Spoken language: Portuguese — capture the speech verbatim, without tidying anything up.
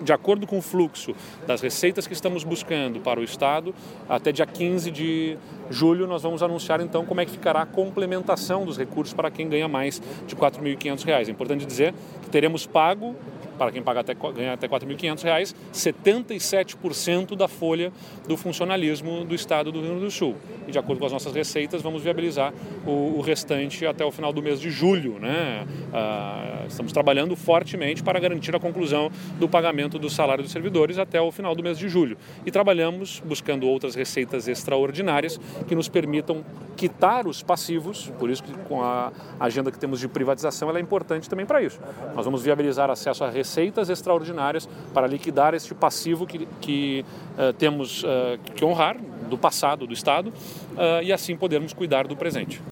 de acordo com o fluxo das receitas que estamos buscando para o Estado, até dia quinze de julho nós vamos anunciar então como é que ficará a complementação dos recursos para quem ganha mais de quatro mil e quinhentos reais. É importante dizer que teremos pago, para quem paga até, ganha até quatro mil e quinhentos reais, setenta e sete por cento da folha do funcionalismo do Estado do Rio Grande do Sul. E de acordo com as nossas receitas, vamos viabilizar o, o restante até o final do mês de julho, né? Ah, estamos trabalhando fortemente para garantir a conclusão do pagamento do salário dos servidores até o final do mês de julho. E trabalhamos buscando outras receitas extraordinárias que nos permitam quitar os passivos, por isso que com a agenda que temos de privatização ela é importante também para isso. Nós vamos viabilizar acesso a receitas extraordinárias para liquidar este passivo que, que uh, temos uh, que honrar do passado do Estado uh, e assim podermos cuidar do presente.